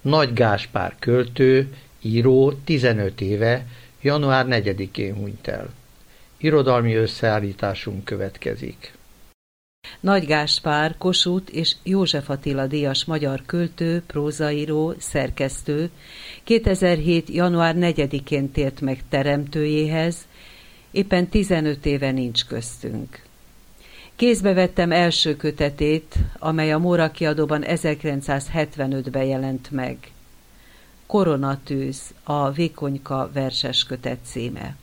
Nagy Gáspár költő, író 15 éve, január 4-én hunyt el. Irodalmi összeállításunk következik. Nagy Gáspár Kossuth és József Attila díjas magyar költő, prózaíró, szerkesztő 2007. január 4-én tért meg teremtőjéhez, éppen 15 éve nincs köztünk. Kézbe vettem első kötetét, amely a Móra kiadóban 1975-ben jelent meg. Koronatűz, a Vékonyka verses kötet címe.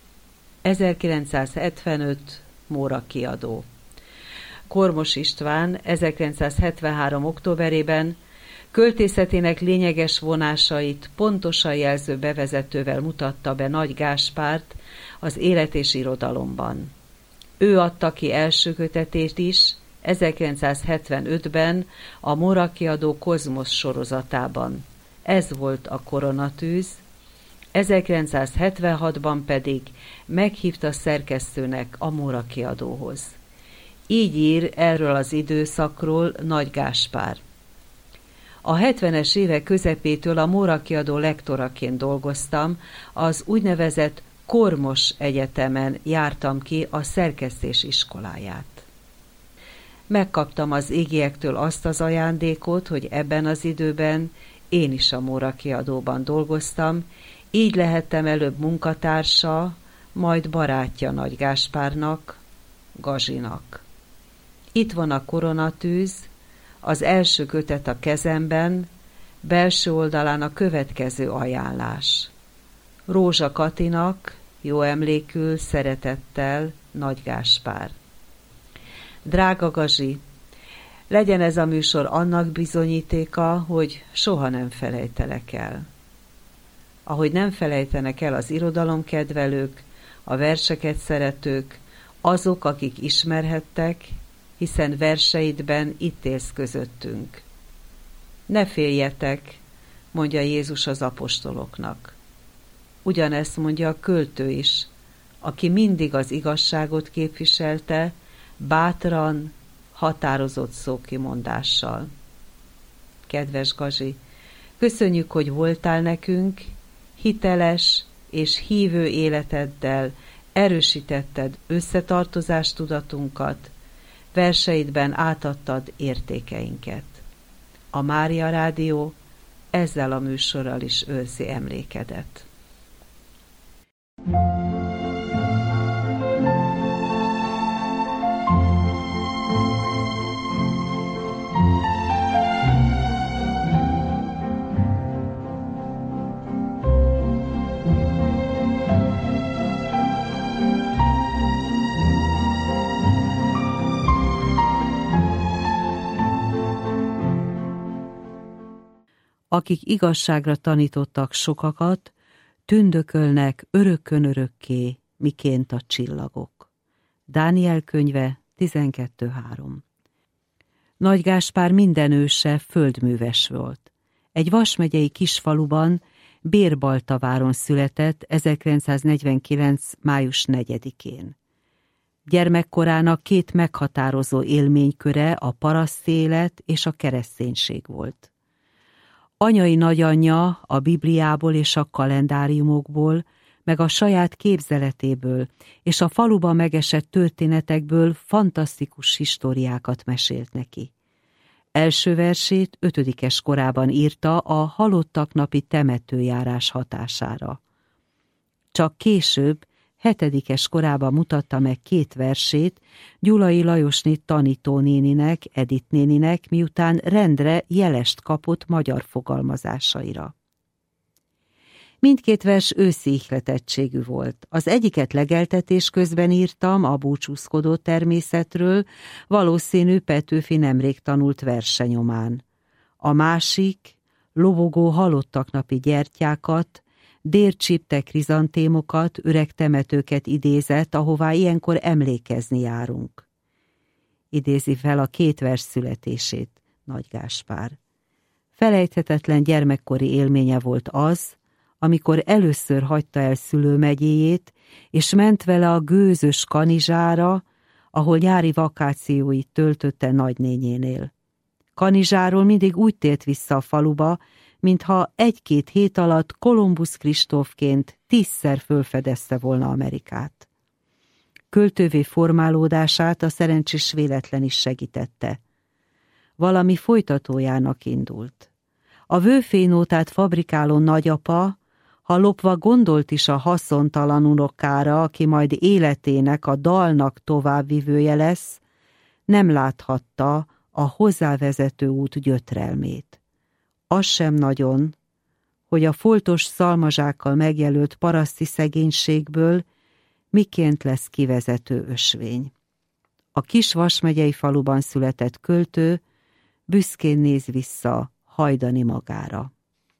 1975, Móra kiadó. Kormos István 1973. októberében költészetének lényeges vonásait pontosan jelző bevezetővel mutatta be Nagy Gáspárt az Élet és irodalomban. Ő adta ki első kötetét is 1975-ben a Móra kiadó Kozmosz sorozatában. Ez volt a Koronatűz, 1976-ban pedig meghívta szerkesztőnek a Móra kiadóhoz. Így ír erről az időszakról Nagy Gáspár. A 70-es évek közepétől a Móra kiadó lektoraként dolgoztam, az úgynevezett Kormos Egyetemen jártam ki a szerkesztés iskoláját. Megkaptam az égiektől azt az ajándékot, hogy ebben az időben én is a Móra kiadóban dolgoztam, így lehettem előbb munkatársa, majd barátja Nagy Gáspárnak, Gazsinak. Itt van a Koronatűz, az első kötet a kezemben, belső oldalán a következő ajánlás. Rózsa Katinak, jó emlékül, szeretettel, Nagy Gáspár. Drága Gazi, legyen ez a műsor annak bizonyítéka, hogy soha nem felejtelek el. Ahogy nem felejtenek el az irodalomkedvelők, a verseket szeretők, azok, akik ismerhettek, hiszen verseidben itt élsz közöttünk. Ne féljetek, mondja Jézus az apostoloknak. Ugyanezt mondja a költő is, aki mindig az igazságot képviselte, bátran, határozott szókimondással. Kedves Gazi, köszönjük, hogy voltál nekünk, hiteles és hívő életeddel erősítetted összetartozástudatunkat, verseidben átadtad értékeinket. A Mária Rádió ezzel a műsorral is őrzi emlékedet. Akik igazságra tanítottak sokakat, tündökölnek örökkön örökké, miként a csillagok. Dániel könyve 12.3. Nagy Gáspár minden őse földműves volt. Egy Vas megyei kisfaluban, Bérbaltaváron született 1949. május 4-én. Gyermekkorának két meghatározó élményköre a paraszti élet és a kereszténység volt. Anyai nagyanyja a Bibliából és a kalendáriumokból, meg a saját képzeletéből és a faluban megesett történetekből fantasztikus históriákat mesélt neki. Első versét 5. korában írta a halottak napi temetőjárás hatására. Csak később, 7. korában mutatta meg 2 versét Gyulai Lajosné tanítónéninek, Edith néninek, miután rendre jelest kapott magyar fogalmazásaira. Mindkét vers őszi ihletettségű volt. Az egyiket legeltetés közben írtam a búcsúzkodó természetről, valószínű Petőfi nemrég tanult verse nyomán. A másik lobogó halottak napi gyertyákat, dércsípte krizantémokat, öreg temetőket idézett, ahová ilyenkor emlékezni járunk. Idézi fel a 2 vers születését Nagy Gáspár. Felejthetetlen gyermekkori élménye volt az, amikor először hagyta el szülőmegyéjét, és ment vele a gőzös Kanizsára, ahol nyári vakációit töltötte nagynényénél. Kanizsáról mindig úgy tért vissza a faluba, mintha 1-2 hét alatt Kolumbusz Kristófként 10-szer fölfedezte volna Amerikát. Költővé formálódását a szerencsés véletlen is segítette. Valami folytatójának indult. A vőfénótát fabrikáló nagyapa, ha lopva gondolt is a haszontalan unokára, aki majd életének a dalnak továbbvivője lesz, nem láthatta a hozzávezető út gyötrelmét. Az sem nagyon, hogy a foltos szalmazsákkal megjelölt paraszti szegénységből miként lesz kivezető ösvény. A kis vasmegyei faluban született költő büszkén néz vissza hajdani magára.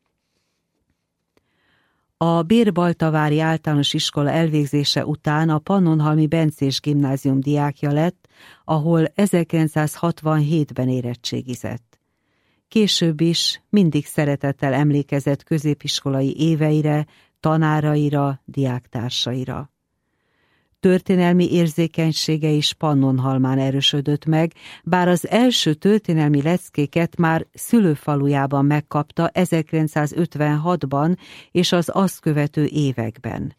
A Bérbaltavári Általános Iskola elvégzése után a Pannonhalmi Bencés Gimnázium diákja lett, ahol 1967-ben érettségizett. Később is mindig szeretettel emlékezett középiskolai éveire, tanáraira, diáktársaira. Történelmi érzékenysége is Pannonhalmán erősödött meg, bár az első történelmi leckéket már szülőfalujában megkapta 1956-ban és az azt követő években.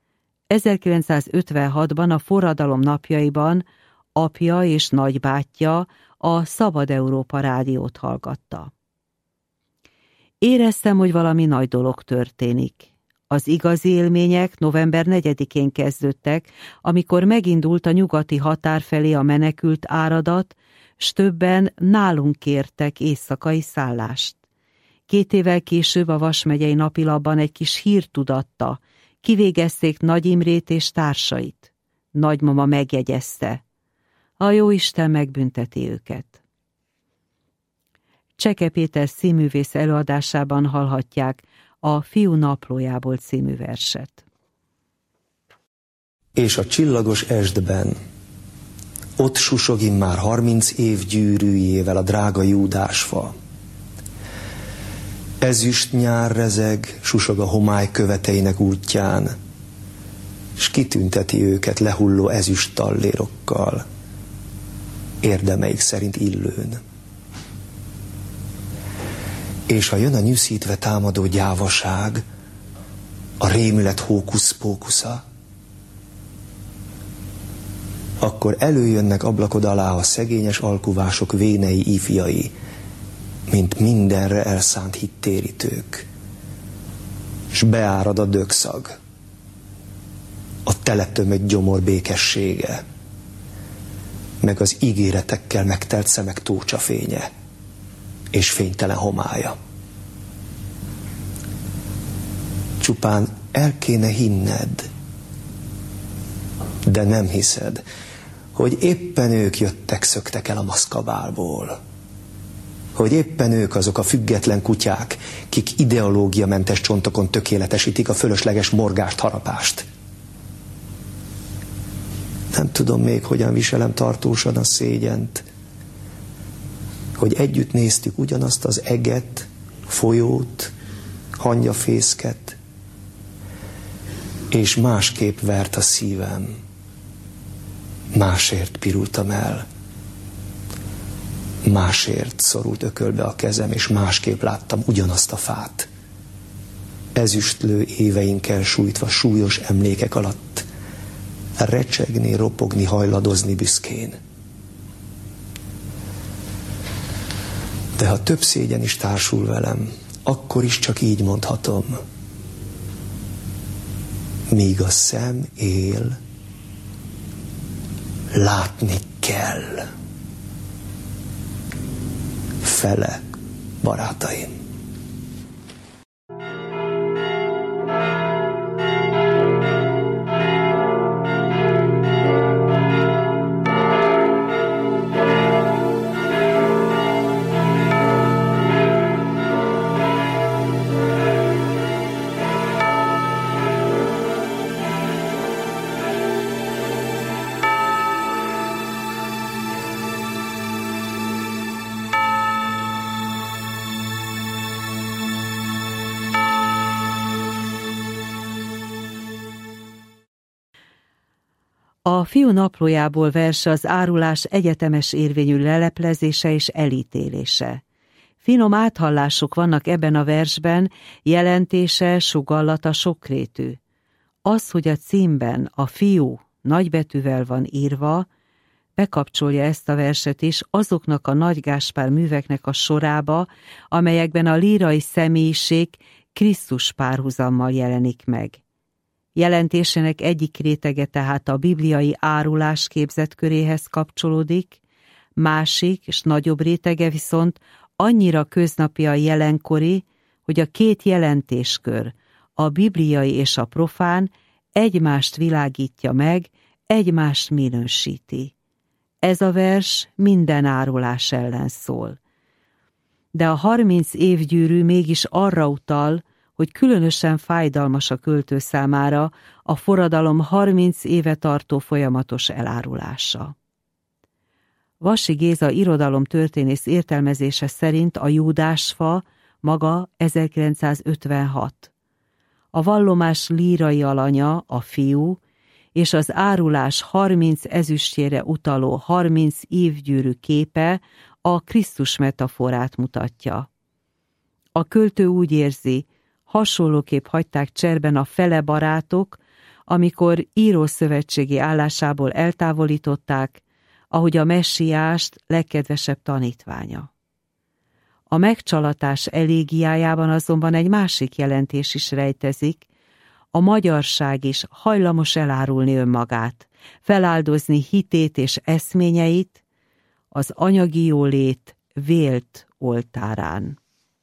1956-ban a forradalom napjaiban apja és nagybátyja a Szabad Európa rádiót hallgatta. Éreztem, hogy valami nagy dolog történik. Az igazi élmények november 4-én kezdődtek, amikor megindult a nyugati határ felé a menekült áradat, s többen nálunk kértek éjszakai szállást. 2 évvel később a Vas megyei napilapban egy kis hír tudatta, kivégezték Nagy Imrét és társait. Nagymama megjegyezte. A jóisten megbünteti őket. Cseke Péter színművész előadásában hallhatják a Fiú naplójából című verset. És a csillagos estben, ott susog immár 30 év gyűrűjével a drága júdásfa. Ezüst nyár rezeg, susog a homály követeinek útján, s kitünteti őket lehulló ezüst tallérokkal, érdemeik szerint illőn. És ha jön a nyűszítve támadó gyávaság, a rémület hókusz-pókusza, akkor előjönnek ablakod alá a szegényes alkuvások vénei ifjai, mint mindenre elszánt hittérítők, s beárad a dögszag, a teletömött gyomor békessége, meg az ígéretekkel megtelt szemek tócsafénye és fénytelen homálya. Csupán el kéne hinned, de nem hiszed, hogy éppen ők szöktek el a maszkabálból, hogy éppen ők azok a független kutyák, kik ideológiamentes csontokon tökéletesítik a fölösleges morgást, harapást. Nem tudom még, hogyan viselem tartósan a szégyent, hogy együtt néztük ugyanazt az eget, folyót, hangyafészket, és másképp vert a szívem, másért pirultam el, másért szorult ökölbe a kezem, és másképp láttam ugyanazt a fát. Ezüstlő éveinkkel sújtva súlyos emlékek alatt, recsegni, ropogni, hajladozni büszkén. De ha több szégyen is társul velem, akkor is csak így mondhatom. Míg a szem él, látni kell. Fele, barátaim. A Fiú naplójából vers az árulás egyetemes érvényű leleplezése és elítélése. Finom áthallások vannak ebben a versben, jelentése, sugallata sokrétű. Az, hogy a címben a Fiú nagybetűvel van írva, bekapcsolja ezt a verset is azoknak a Nagy Gáspár műveknek a sorába, amelyekben a lírai személyiség Krisztus párhuzammal jelenik meg. Jelentésének egyik rétege tehát a bibliai árulás képzetköréhez kapcsolódik, másik és nagyobb rétege viszont annyira köznapi a jelenkori, hogy a két jelentéskör, a bibliai és a profán egymást világítja meg, egymást minősíti. Ez a vers minden árulás ellen szól. De a 30 évgyűrű mégis arra utal, hogy különösen fájdalmas a költő számára a forradalom 30 éve tartó folyamatos elárulása. Vassi Géza irodalomtörténész értelmezése szerint a Júdásfa maga 1956. A vallomás lírai alanya, a Fiú, és az árulás 30 ezüstjére utaló 30 évgyűrű képe a Krisztus metaforát mutatja. A költő úgy érzi, hasonlóképp hagyták cserben a fele barátok, amikor írószövetségi állásából eltávolították, ahogy a messiást legkedvesebb tanítványa. A megcsalatás elégiájában azonban egy másik jelentés is rejtezik, a magyarság is hajlamos elárulni önmagát, feláldozni hitét és eszményeit az anyagi jólét vélt oltárán.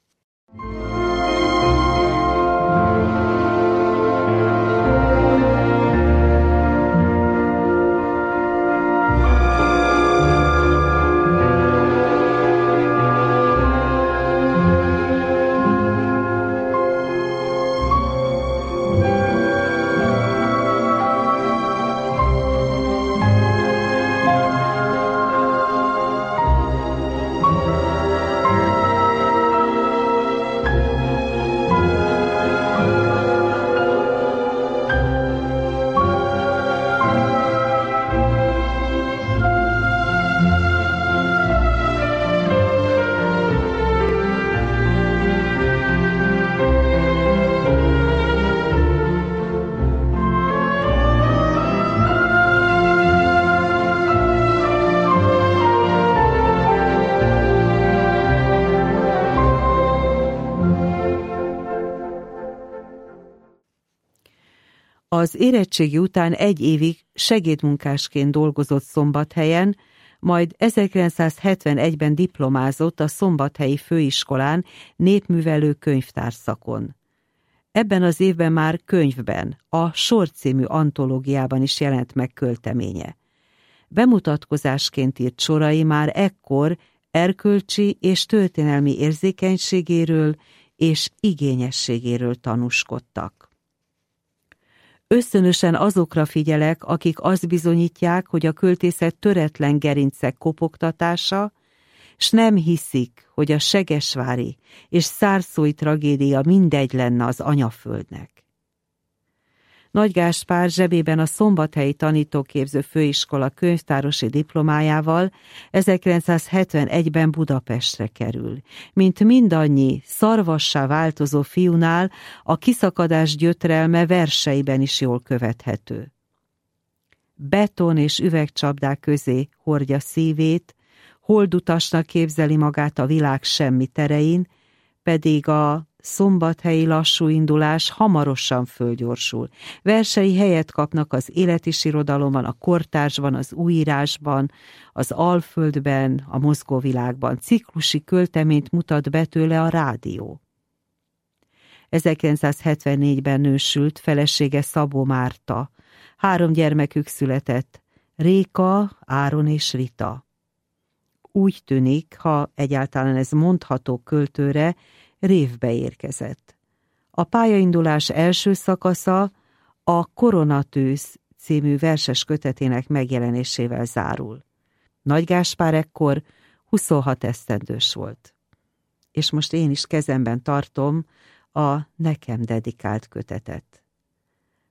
Az érettségi után 1 évig segédmunkásként dolgozott Szombathelyen, majd 1971-ben diplomázott a Szombathelyi Főiskolán népművelő könyvtárszakon. Ebben az évben már könyvben, a Sor című antológiában is jelent meg költeménye. Bemutatkozásként írt sorai már ekkor erkölcsi és történelmi érzékenységéről és igényességéről tanúskodtak. Ösztönösen azokra figyelek, akik azt bizonyítják, hogy a költészet töretlen gerincek kopogtatása, s nem hiszik, hogy a segesvári és szárszói tragédia mindegy lenne az anyaföldnek. Nagy Gáspár zsebében a Szombathelyi Tanítóképző Főiskola könyvtárosi diplomájával 1971-ben Budapestre kerül. Mint mindannyi szarvassá változó fiúnál, a kiszakadás gyötrelme verseiben is jól követhető. Beton és üvegcsapdák közé hordja szívét, holdutasnak képzeli magát a világ semmi terein, pedig a szombathelyi lassú indulás hamarosan fölgyorsul. Versei helyet kapnak az életirodalomban, a kortársban, az újírásban, az Alföldben, a mozgóvilágban. Ciklusi költeményt mutat be tőle a rádió. 1974-ben nősült, felesége Szabó Márta. 3 gyermekük született, Réka, Áron és Rita. Úgy tűnik, ha egyáltalán ez mondható költőre, révbe érkezett. A pályaindulás első szakasza a Koronatűz című verses kötetének megjelenésével zárul. Nagy Gáspár ekkor 26 esztendős volt. És most én is kezemben tartom a nekem dedikált kötetet.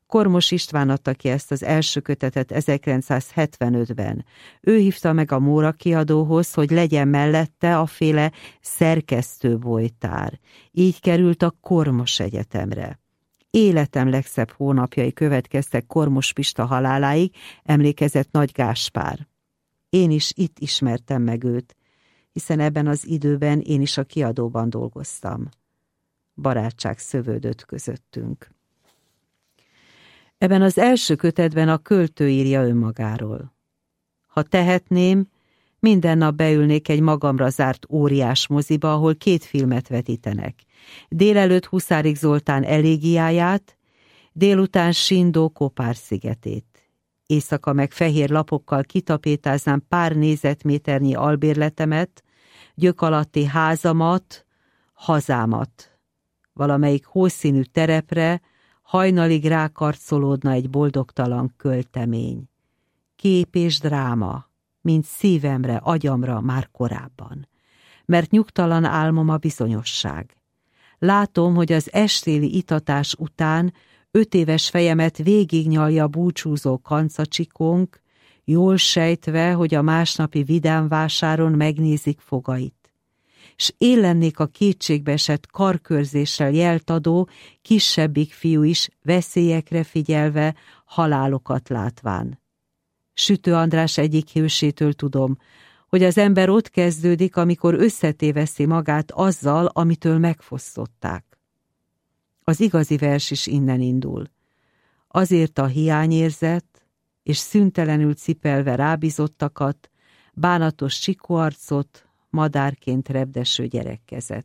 Kormos István adta ki ezt az első kötetet 1975-ben. Ő hívta meg a Móra kiadóhoz, hogy legyen mellette aféle szerkesztőbolytár. Így került a Kormos Egyetemre. Életem legszebb hónapjai következtek Kormos Pista haláláig, emlékezett Nagy Gáspár. Én is itt ismertem meg őt, hiszen ebben az időben én is a kiadóban dolgoztam. Barátság szövődött közöttünk. Ebben az első kötetben a költő írja önmagáról. Ha tehetném, minden nap beülnék egy magamra zárt óriás moziba, ahol 2 filmet vetítenek. Délelőtt Huszárik Zoltán elégiáját, délután Sindó Kopár-szigetét. Éjszaka meg fehér lapokkal kitapétáznám pár négyzetméternyi albérletemet, gyök alatti házamat, hazámat. Valamelyik hószínű terepre hajnalig rákarcolódna egy boldogtalan költemény. Kép és dráma, mint szívemre, agyamra már korábban. Mert nyugtalan álmom a bizonyosság. Látom, hogy az estéli itatás után 5 éves fejemet végignyalja búcsúzó kancacsikónk, jól sejtve, hogy a másnapi vidámvásáron megnézik fogait. S én lennék a kétségbeesett karkörzéssel jelt adó kisebbik fiú is, veszélyekre figyelve, halálokat látván. Sütő András egyik hősétől tudom, hogy az ember ott kezdődik, amikor összetéveszi magát azzal, amitől megfosztották. Az igazi vers is innen indul. Azért a hiányérzet, és szüntelenül cipelve rábízottakat, bánatos csikóarcot, madárként repdeső gyerekkezet.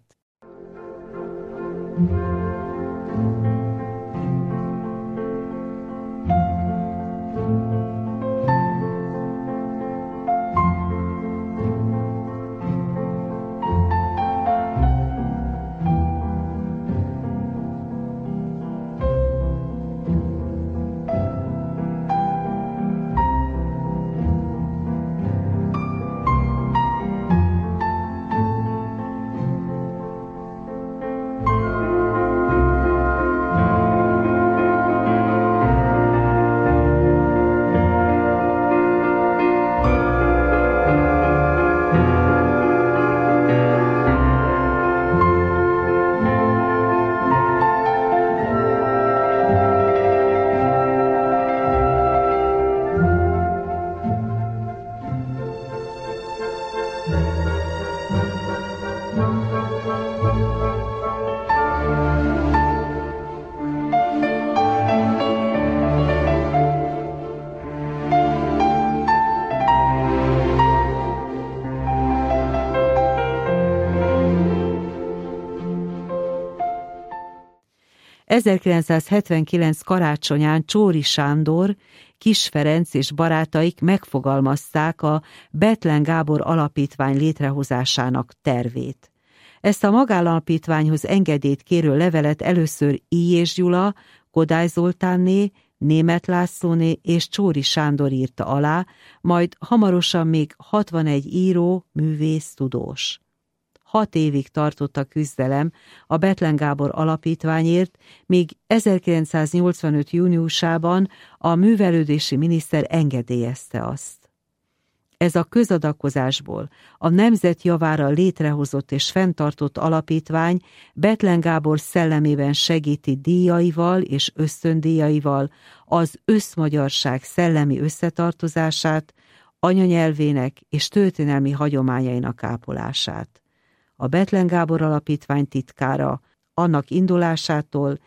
...1979 karácsonyán Csóri Sándor, Kiss Ferenc és barátaik megfogalmazták a Bethlen Gábor Alapítvány létrehozásának tervét. Ezt a magállamapítványhoz engedélyt kérő levelet először I. Gyula, Kodály Zoltánné, Németh Lászlóné és Csóri Sándor írta alá, majd hamarosan még 61 író, művész, tudós. 6 évig tartott a küzdelem a Bethlen Gábor Alapítványért, míg 1985. júniusában a művelődési miniszter engedélyezte azt. Ez a közadakozásból a nemzet javára létrehozott és fenntartott alapítvány Bethlen Gábor szellemében segíti díjaival és ösztöndíjaival az összmagyarság szellemi összetartozását, anyanyelvének és történelmi hagyományainak ápolását. A Bethlen Gábor Alapítvány titkára annak indulásától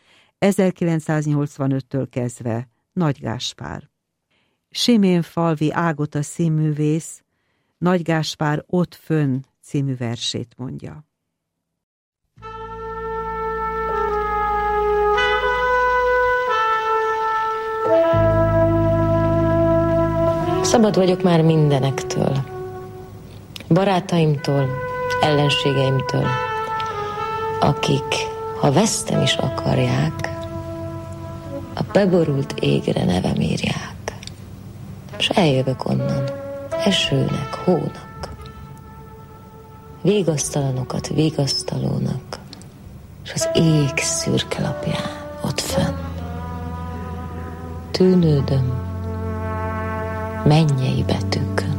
1985-től kezdve Nagy Gáspár. Siménfalvi Ágota színművész Nagy Gáspár Ott fönn című versét mondja. Szabad vagyok már mindenektől. Barátaimtól, ellenségeimtől, akik, ha vesztem is akarják, a beborult égre nevem írják. És eljövök onnan, esőnek, hónak, végasztalanokat vigasztalónak, és az ég szürke lapján ott fenn. tűnődöm mennyei betűkön.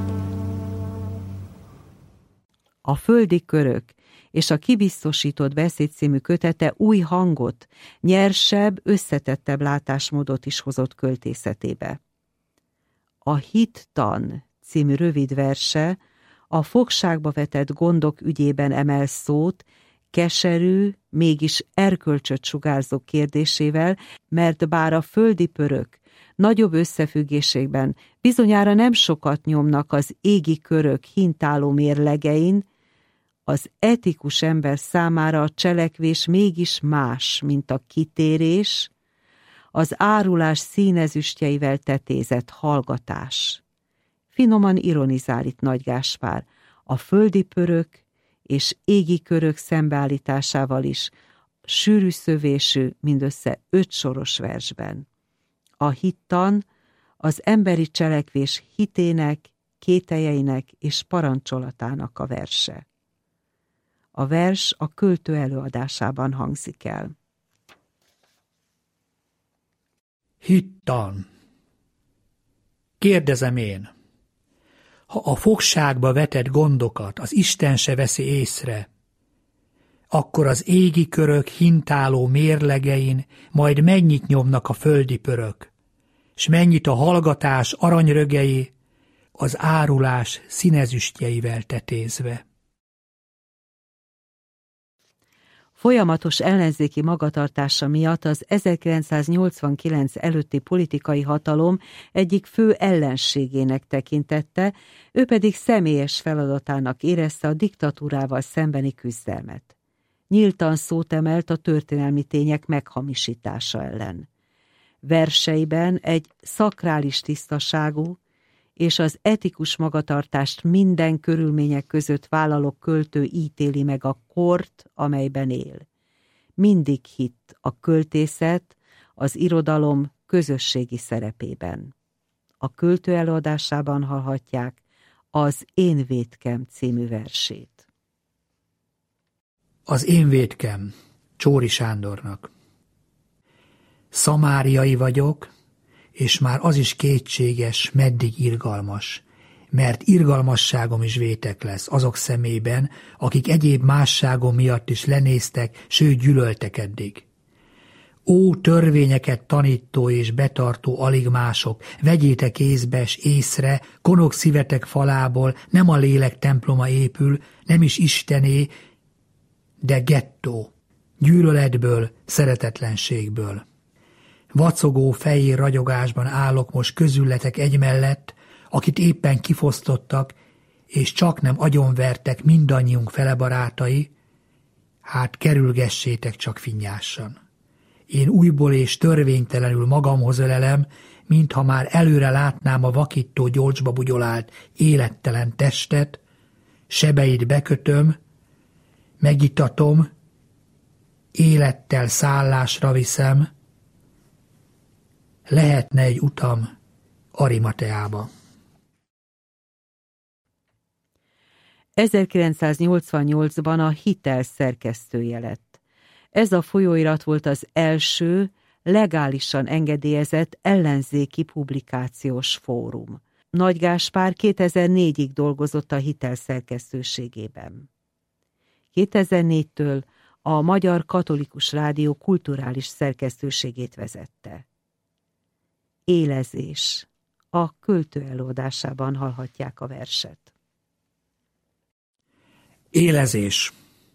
A földi körök és a kibiztosított beszéd című kötete új hangot, nyersebb, összetettebb látásmódot is hozott költészetébe. A Hittan című rövid verse a fogságba vetett gondok ügyében emel szót, keserű, mégis erkölcsöt sugárzó kérdésével, mert bár a földi pörök nagyobb összefüggésében bizonyára nem sokat nyomnak az égi körök hintáló mérlegein, az etikus ember számára a cselekvés mégis más, mint a kitérés, az árulás színezüstjeivel tetézett hallgatás. Finoman ironizál itt Nagy Gáspár, a földi pörök és égi körök szembeállításával is, sűrű szövésű, mindössze 5 soros versben. A Hittan az emberi cselekvés hitének, kételjeinek és parancsolatának a verse. A vers a költő előadásában hangzik el. Hittan. Kérdezem én, ha a fogságba vetett gondokat az Isten se veszi észre, akkor az égi körök hintáló mérlegein majd mennyit nyomnak a földi pörök, s mennyit a hallgatás aranyrögei az árulás színezüstjeivel tetézve. Folyamatos ellenzéki magatartása miatt az 1989 előtti politikai hatalom egyik fő ellenségének tekintette, ő pedig személyes feladatának érezte a diktatúrával szembeni küzdelmet. Nyíltan szót emelt a történelmi tények meghamisítása ellen. Verseiben egy szakrális tisztaságú és az etikus magatartást minden körülmények között vállaló költő ítéli meg a kort, amelyben él. Mindig hitt a költészet, az irodalom közösségi szerepében. A költő előadásában hallhatják az Én vétkem című versét. Az Én vétkem, Csóri Sándornak. Szamáriai vagyok, és már az is kétséges, meddig irgalmas, mert irgalmasságom is vétek lesz azok szemében, akik egyéb másságom miatt is lenéztek, sőt gyűlöltek eddig. Ó, törvényeket tanító és betartó alig mások, vegyétek észbe s észre, konok szívetek falából nem a lélek temploma épül, nem is Istené, de gettó, gyűlöletből, szeretetlenségből. Vacogó fehér ragyogásban állok most közületek egymellett, akit éppen kifosztottak, és csak nem agyonvertek mindannyiunk fele barátai, hát kerülgessétek csak finnyásan. Én újból és törvénytelenül magamhoz ölelem, mintha már előre látnám a vakító gyolcsba bugyolált élettelen testet, sebeit bekötöm, megitatom, élettel szállásra viszem, lehetne egy utam Arimateába. 1988-ban a Hitel szerkesztője lett. Ez a folyóirat volt az első legálisan engedélyezett ellenzéki publikációs fórum. Nagy Gáspár 2004-ig dolgozott a Hitel szerkesztőségében. 2004-től a Magyar Katolikus Rádió kulturális szerkesztőségét vezette. Élezés. A költő előadásában hallhatják a verset. Élezés.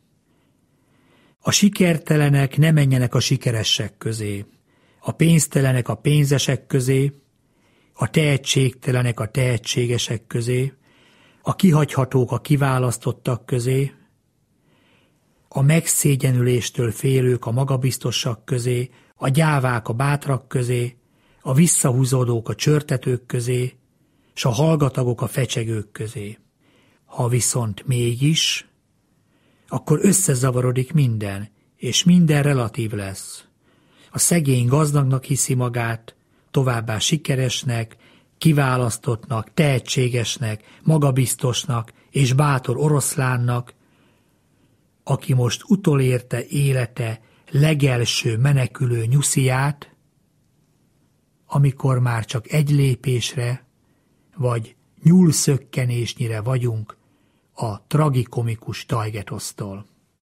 A sikertelenek ne menjenek a sikeresek közé, a pénztelenek a pénzesek közé, a tehetségtelenek a tehetségesek közé, a kihagyhatók a kiválasztottak közé, a megszégyenüléstől félők a magabiztosak közé, a gyávák a bátrak közé, a visszahúzódók a csörtetők közé, s a hallgatagok a fecsegők közé. Ha viszont mégis, akkor összezavarodik minden, és minden relatív lesz. A szegény gazdagnak hiszi magát, továbbá sikeresnek, kiválasztottnak, tehetségesnek, magabiztosnak és bátor oroszlánnak, aki most utolérte élete legelső menekülő nyusziját, amikor már csak egy lépésre, vagy nyúlszökkenésnyire vagyunk a tragikomikus Tajgetosztól.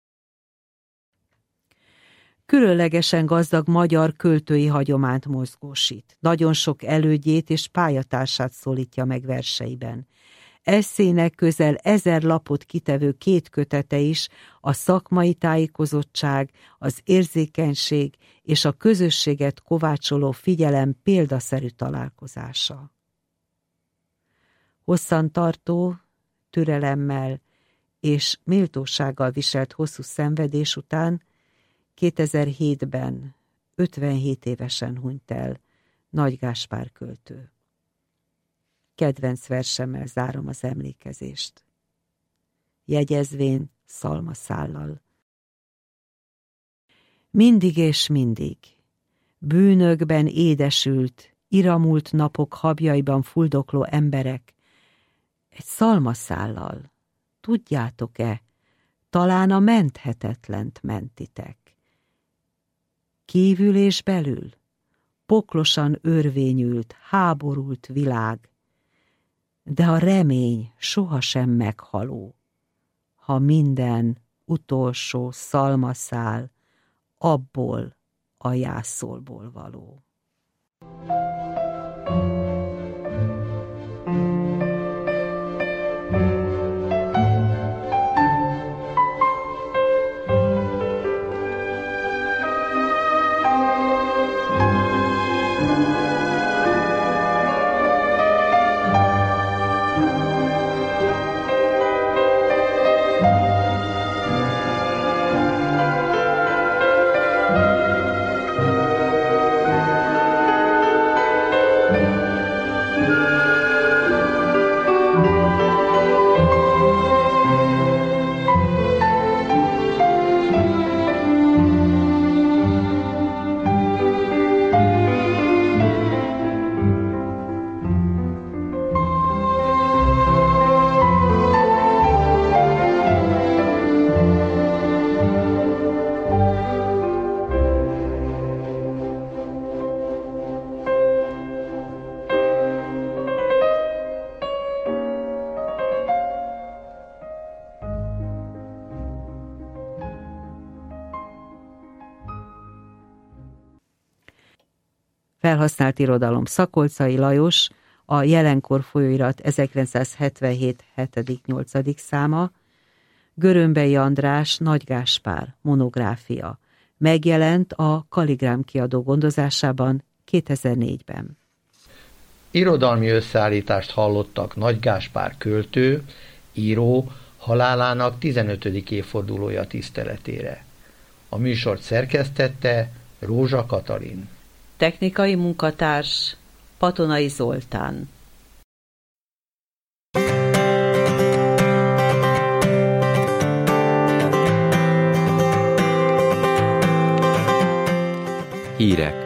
Különlegesen gazdag magyar költői hagyományt mozgósít. Nagyon sok elődjét és pályatársát szólítja meg verseiben. Esszének közel 1000 lapot kitevő 2 kötete is a szakmai tájékozottság, az érzékenység és a közösséget kovácsoló figyelem példaszerű találkozása. Hosszantartó, türelemmel és méltósággal viselt hosszú szenvedés után 2007-ben 57 évesen hunyt el Nagy Gáspár költő. Kedvenc versemmel zárom az emlékezést. Jegyezvén szalmaszállal. Mindig és mindig, bűnökben édesült, iramult napok habjaiban fuldokló emberek, egy szalmaszállal, tudjátok-e, talán a menthetetlent mentitek. Kívül és belül, poklosan örvényült, háborult világ, de a remény sohasem meghaló, ha minden utolsó szalmaszál abból a jászolból való. Felhasznált irodalom: Szakolczai Lajos, a Jelenkor folyóirat 1977. 7.-8. száma, Görömbei András, Nagy Gáspár, monográfia. Megjelent a Kaligrám kiadó gondozásában 2004-ben. Irodalmi összeállítást hallottak Nagy Gáspár költő, író halálának 15. évfordulója tiszteletére. A műsort szerkesztette Rózsa Katalin. Technikai munkatárs Patonai Zoltán. Hírek.